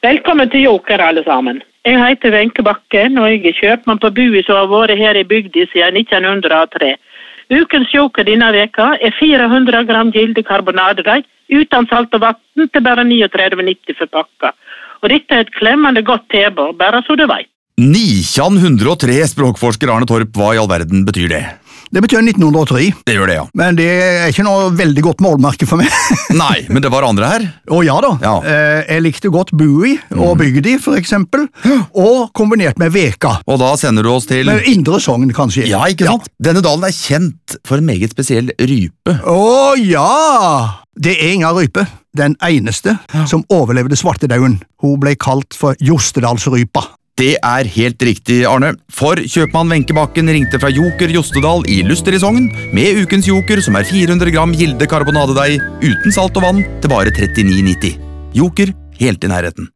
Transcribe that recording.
Velkommen til Joker, alle sammen. Jeg heter Wenche Bakken, og jeg er kjøpmann på bui som har vært her i bygda siden 1903. Ukens joker denne veka er 400 gram gilde karbonadedeig, uten salt og vatten, til bare 39,90 for pakka. Og dette er et klemmende godt tilbud, bare så du vet. Nikjan 103, språkforsker Arne Torp, hva i all verden betyr det? Det betyr 1903. Det gjør det, ja. Men det er ikke noe veldig godt målmerke for meg. Nei, men det var andre her. Å ja da. Ja. Jeg likte godt bui og bygdi, for eksempel, og kombinert med veka. Og da sender du oss til... Men Indre Sogn, kanskje. Ja, ikke sant? Denne dalen er kjent for en meget spesiell rype. Å ja! Det er Inga Rype, den eneste som overlevde svartedauden. Hun ble kalt for Jostedalsrypa. Det er helt riktig, Arne. For kjøpmann Wenche Bakken ringte fra Joker Jostedal i Luster i Sogn med ukens joker, som er 400 gram gilde karbonadedeig uten salt og vann til bare 39,90. Joker helt i nærheten.